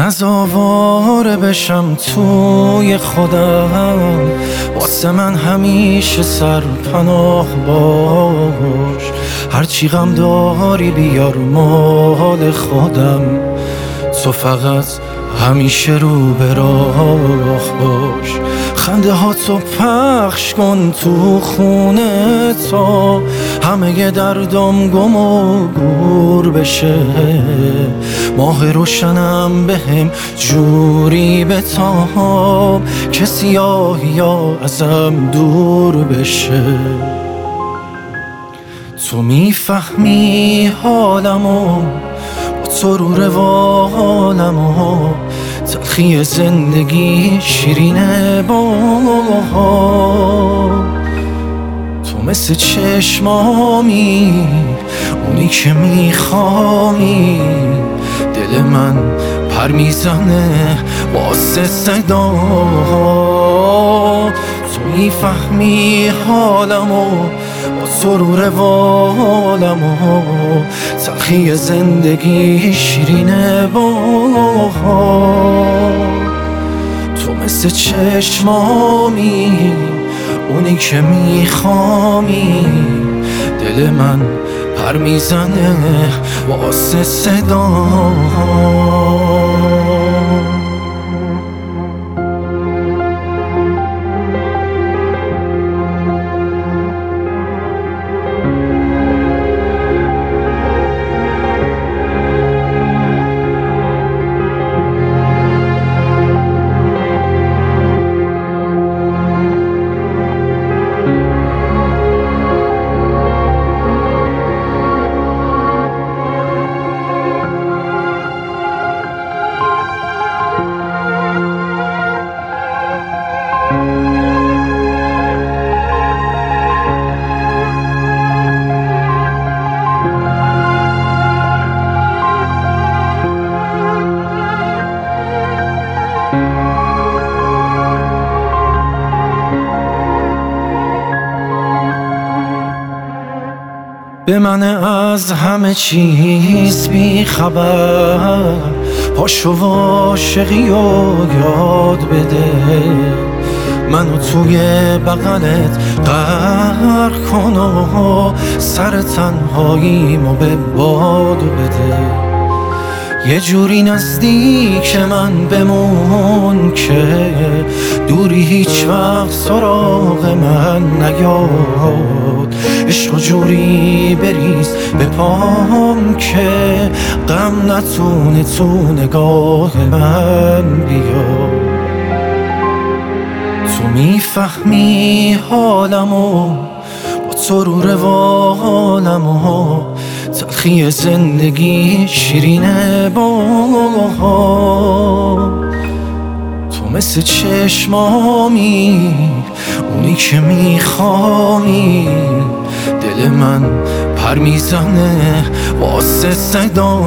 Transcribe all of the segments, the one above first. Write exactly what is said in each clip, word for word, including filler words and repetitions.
سزاوار بشم توی خودم، واسه من همیشه سرپناه باش. هرچی غم داری بیار مال خودم، تو فقط همیشه رو به راه باش. خنده ها تو پخش کن تو خونه تا همه دردم گم و گور بشه. ماه روشنم بهم جوری بتاب که سیاهی ها ازم دور بشه. تو میفهمی حالمو، با تو رو روالمو، تلخی زندگی شیرینه با. تو مثل چشمامی، اونی که میخوامی. دل من پر میزنه واسه صدا. تو میفهمی حالمو، با تو رو روالمو، تلخی زندگی شیرینه با. تو مثل چشمامی، اونی که میخوامی. دل من پر میزنه واسه صدا. به من از همه چیز بی خبر، پاشو و عاشقی و یاد بده. منو توی بغلت غرق کن و سر تنهاییمو به باد بده. یه جوری نزدیک من بمون که دوری هیچ وقت سراغ من نیاد. عشق و جوری بریز به پام که غم نتونه تو نگاه من بیاد. تو میفهمی حالمو، با تو رو روالمو، تلخی زندگی شیرینه با. تو مثل چشمامی، اونی که میخوامی. دل من پر میزنه واسه صدا.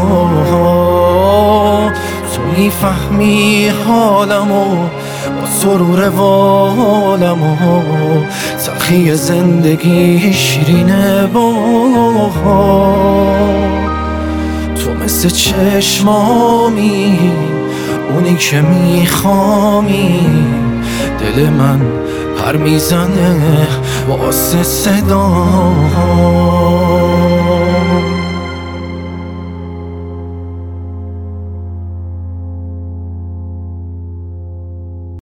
تو میفهمی حالمو، با تو رو روالمو، تلخی زندگی شیرینه با. تو مثل چشمامی، اونی که میخوامی. دل من پر میزنه واسه صدا.